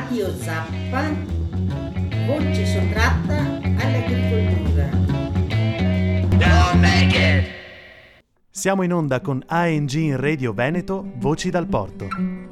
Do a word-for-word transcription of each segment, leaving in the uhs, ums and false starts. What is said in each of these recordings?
Radio Zappa, voce sottratta all'agricoltura. Don't make it. Siamo in onda con A N G in Radio Veneto, Voci dal Porto.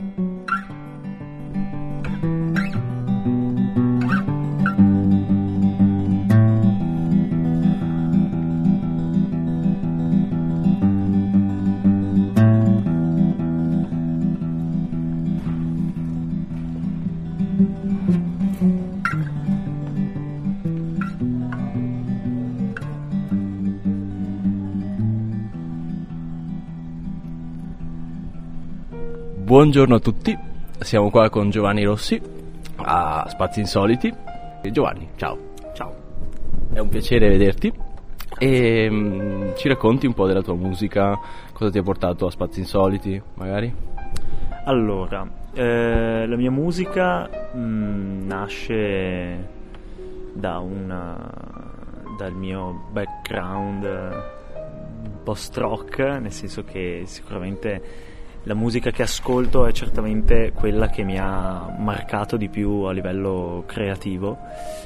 Buongiorno a tutti, siamo qua con Giovanni Rossi a Spazi Insoliti. E Giovanni, ciao. Ciao. È un piacere vederti e um, ci racconti un po' della tua musica, cosa ti ha portato a Spazi Insoliti, magari? Allora, eh, la mia musica mh, nasce da una, dal mio background uh, post-rock, nel senso che sicuramente la musica che ascolto è certamente quella che mi ha marcato di più a livello creativo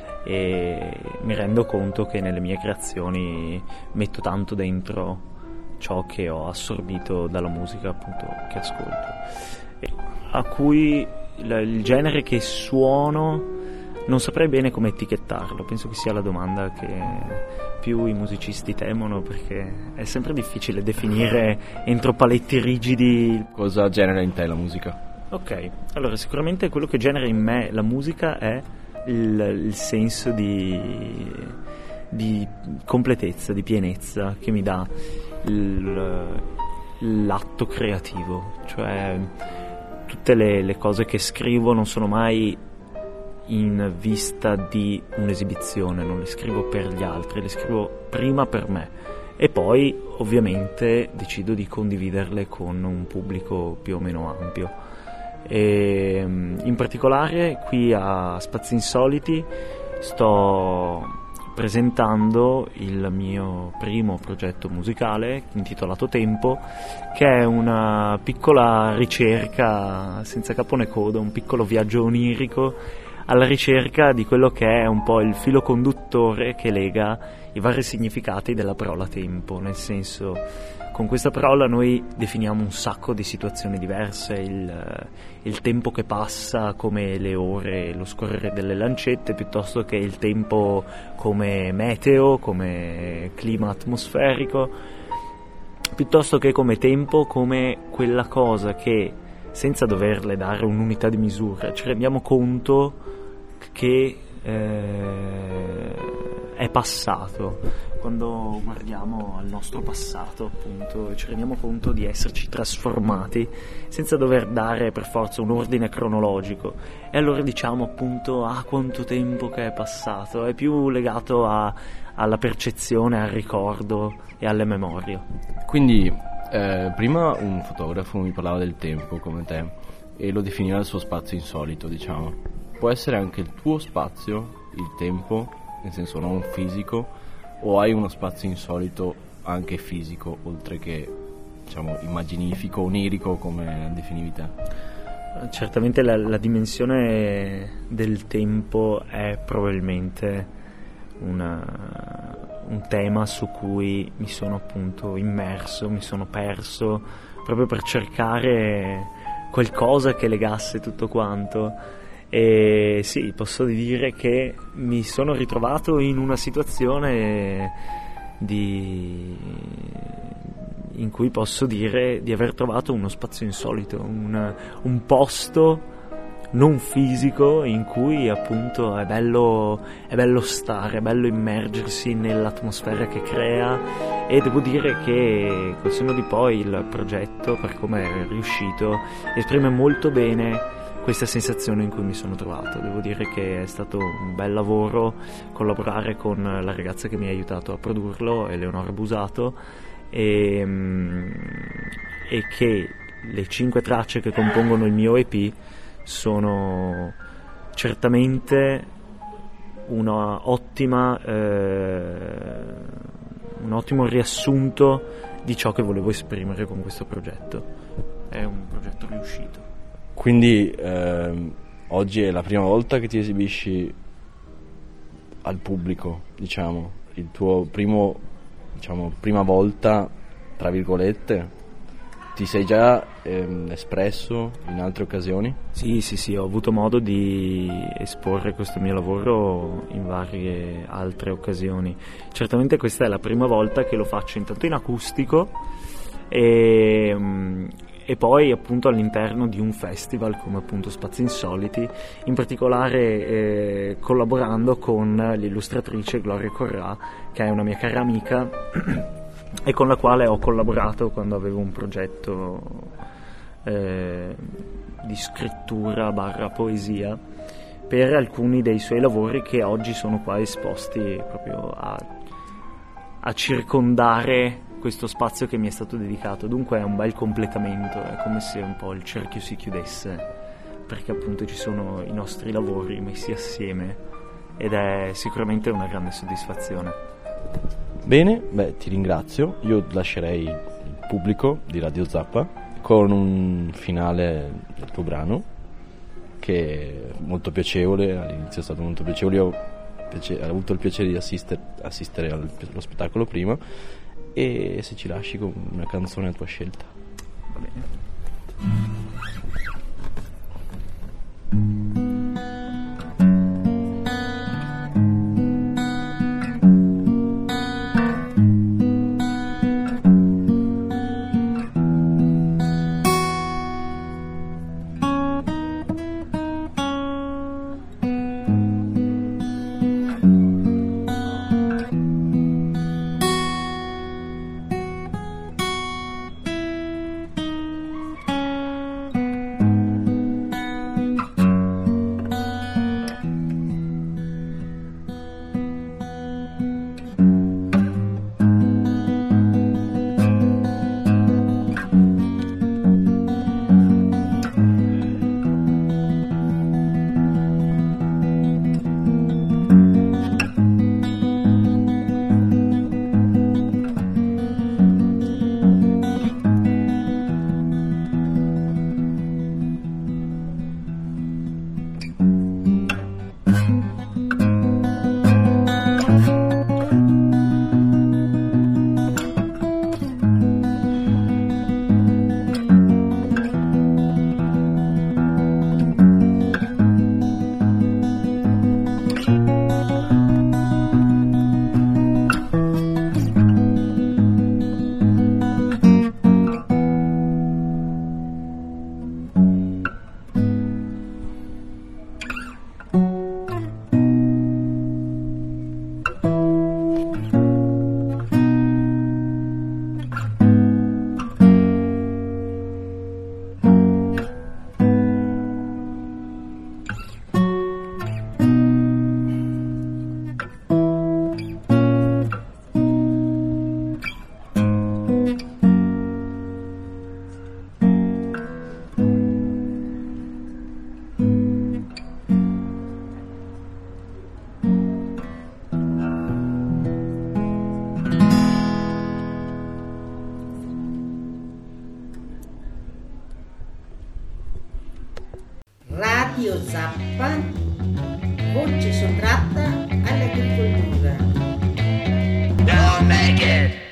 e mi rendo conto che nelle mie creazioni metto tanto dentro ciò che ho assorbito dalla musica appunto che ascolto, e a cui il genere che suono non saprei bene come etichettarlo. Penso che sia la domanda che più i musicisti temono, perché è sempre difficile definire entro paletti rigidi. Cosa genera in te la musica? Ok, allora sicuramente quello che genera in me la musica è il, il senso di, di completezza, di pienezza che mi dà il, l'atto creativo, cioè tutte le, le cose che scrivo non sono mai in vista di un'esibizione, non le scrivo per gli altri, le scrivo prima per me e poi ovviamente decido di condividerle con un pubblico più o meno ampio. E in particolare qui a Spazi Insoliti sto presentando il mio primo progetto musicale intitolato Tempo, che è una piccola ricerca senza capo né coda, un piccolo viaggio onirico alla ricerca di quello che è un po' il filo conduttore che lega i vari significati della parola tempo, nel senso, con questa parola noi definiamo un sacco di situazioni diverse, il, il tempo che passa come le ore, lo scorrere delle lancette, piuttosto che il tempo come meteo, come clima atmosferico, piuttosto che come tempo, come quella cosa che, senza doverle dare un'unità di misura, ci rendiamo conto che eh, è passato. Quando guardiamo al nostro passato, appunto, ci rendiamo conto di esserci trasformati senza dover dare per forza un ordine cronologico, e allora diciamo appunto ah quanto tempo che è passato. È più legato a, alla percezione, al ricordo e alle memorie. Quindi eh, prima un fotografo mi parlava del tempo come te e lo definiva il suo spazio insolito, diciamo. Può essere anche il tuo spazio, il tempo, nel senso non fisico, o hai uno spazio insolito anche fisico, oltre che, diciamo, immaginifico, onirico, come definivi te? Certamente la, la dimensione del tempo è probabilmente una, un tema su cui mi sono appunto immerso, mi sono perso, proprio per cercare qualcosa che legasse tutto quanto. E sì, posso dire che mi sono ritrovato in una situazione di... in cui posso dire di aver trovato uno spazio insolito, un, un posto non fisico in cui appunto è bello, è bello stare, è bello immergersi nell'atmosfera che crea, e devo dire che col senno di poi il progetto, per come è riuscito, esprime molto bene questa sensazione in cui mi sono trovato. Devo dire che è stato un bel lavoro collaborare con la ragazza che mi ha aiutato a produrlo, Eleonora Busato, e, e che le cinque tracce che compongono il mio E P sono certamente una ottima, eh, un ottimo riassunto di ciò che volevo esprimere con questo progetto. È un progetto riuscito. Quindi ehm, oggi è la prima volta che ti esibisci al pubblico, diciamo, il tuo primo, diciamo, prima volta, tra virgolette. Ti sei già ehm, espresso in altre occasioni? Sì, sì, sì, ho avuto modo di esporre questo mio lavoro in varie altre occasioni. Certamente questa è la prima volta che lo faccio intanto in acustico e, e poi appunto all'interno di un festival come appunto Spazi Insoliti, in particolare eh, collaborando con l'illustratrice Gloria Corrà, che è una mia cara amica e con la quale ho collaborato quando avevo un progetto eh, di scrittura barra poesia per alcuni dei suoi lavori che oggi sono qua esposti proprio a, a circondare questo spazio che mi è stato dedicato. Dunque è un bel completamento, è come se un po' il cerchio si chiudesse, perché appunto ci sono i nostri lavori messi assieme ed è sicuramente una grande soddisfazione. Bene, beh, ti ringrazio. Io lascerei il pubblico di Radio Zappa con un finale del tuo brano che è molto piacevole. All'inizio è stato molto piacevole, io ho, piace- ho avuto il piacere di assister- assistere al, allo spettacolo prima, e se ci lasci con una canzone a tua scelta. Va bene. Radio Zappa, voce sottratta all'agricoltura. Don't make it.